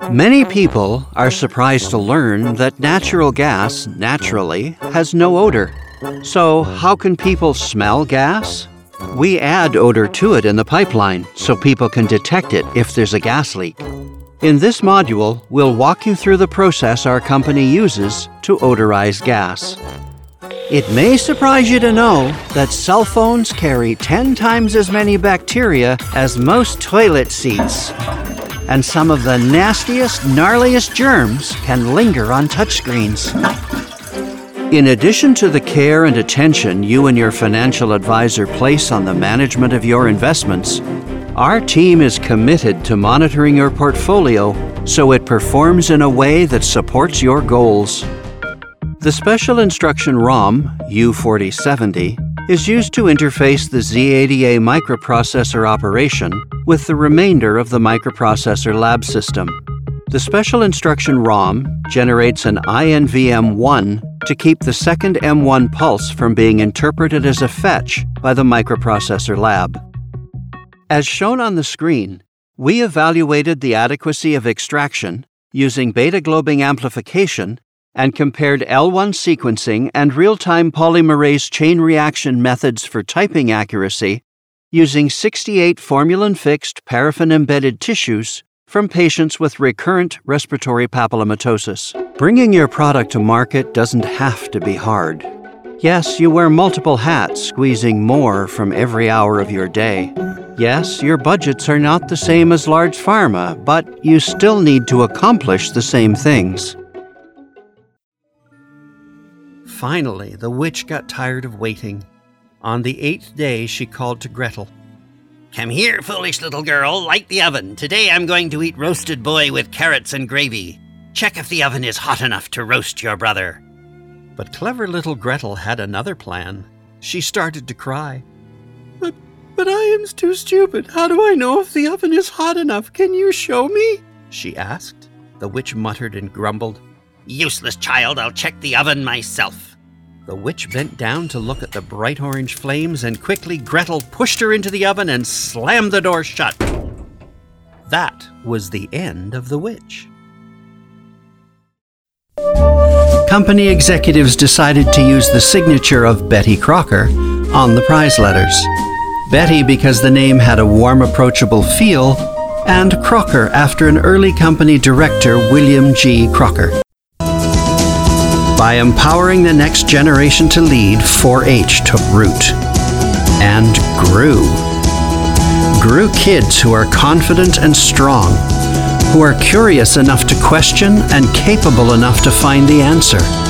Many people are surprised to learn that natural gas naturally has no odor. So, how can people smell gas? We add odor to it in the pipeline so people can detect it if there's a gas leak. In this module, we'll walk you through the process our company uses to odorize gas. It may surprise you to know that cell phones carry 10 times as many bacteria as most toilet seats. And some of the nastiest, gnarliest germs can linger on touchscreens. In addition to the care and attention you and your financial advisor place on the management of your investments, our team is committed to monitoring your portfolio so it performs in a way that supports your goals. The Special Instruction ROM, U4070, is used to interface the Z80A microprocessor operation with the remainder of the microprocessor lab system. The Special Instruction ROM generates an INV-M1 to keep the second M1 pulse from being interpreted as a fetch by the microprocessor lab. As shown on the screen, we evaluated the adequacy of extraction using beta-globing amplification and compared L1 sequencing and real-time polymerase chain reaction methods for typing accuracy using 68 formalin-fixed paraffin-embedded tissues from patients with recurrent respiratory papillomatosis. Bringing your product to market doesn't have to be hard. Yes, you wear multiple hats, squeezing more from every hour of your day. Yes, your budgets are not the same as large pharma, but you still need to accomplish the same things. Finally, the witch got tired of waiting. On the 8th day, she called to Gretel. "Come here, foolish little girl, light the oven. Today I'm going to eat roasted boy with carrots and gravy. Check if the oven is hot enough to roast your brother." But clever little Gretel had another plan. She started to cry. But I am too stupid. How do I know if the oven is hot enough? Can you show me?" she asked. The witch muttered and grumbled. "Useless child, I'll check the oven myself." The witch bent down to look at the bright orange flames, and quickly Gretel pushed her into the oven and slammed the door shut. That was the end of the witch. Company executives decided to use the signature of Betty Crocker on the prize letters. Betty because the name had a warm, approachable feel, and Crocker after an early company director, William G. Crocker. By empowering the next generation to lead, 4-H took root and grew. Grew kids who are confident and strong, who are curious enough to question and capable enough to find the answer.